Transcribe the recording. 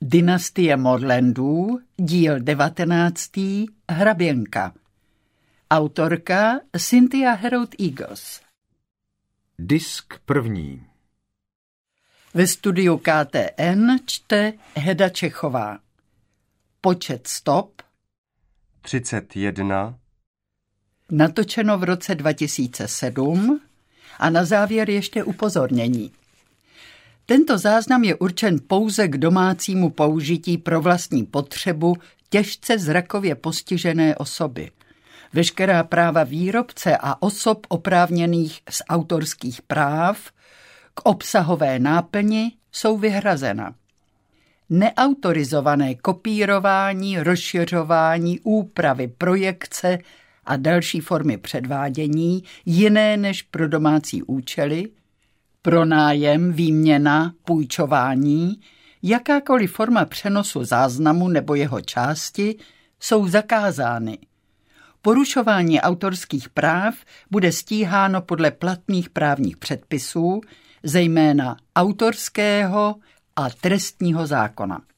Dynastie Morlandů, díl 19. Hraběnka. Autorka Cynthia Herrold Eagles. Disk první. Ve studiu KTN čte Heda Čechová. Počet stop 31. Natočeno v roce 2007 a na závěr ještě upozornění. Tento záznam je určen pouze k domácímu použití pro vlastní potřebu těžce zrakově postižené osoby. Veškerá práva výrobce a osob oprávněných z autorských práv k obsahové náplni jsou vyhrazena. Neautorizované kopírování, rozšiřování, úpravy, projekce a další formy předvádění, jiné než pro domácí účely, pronájem, výměna, půjčování, jakákoliv forma přenosu záznamu nebo jeho části jsou zakázány. Porušování autorských práv bude stíháno podle platných právních předpisů, zejména autorského a trestního zákona.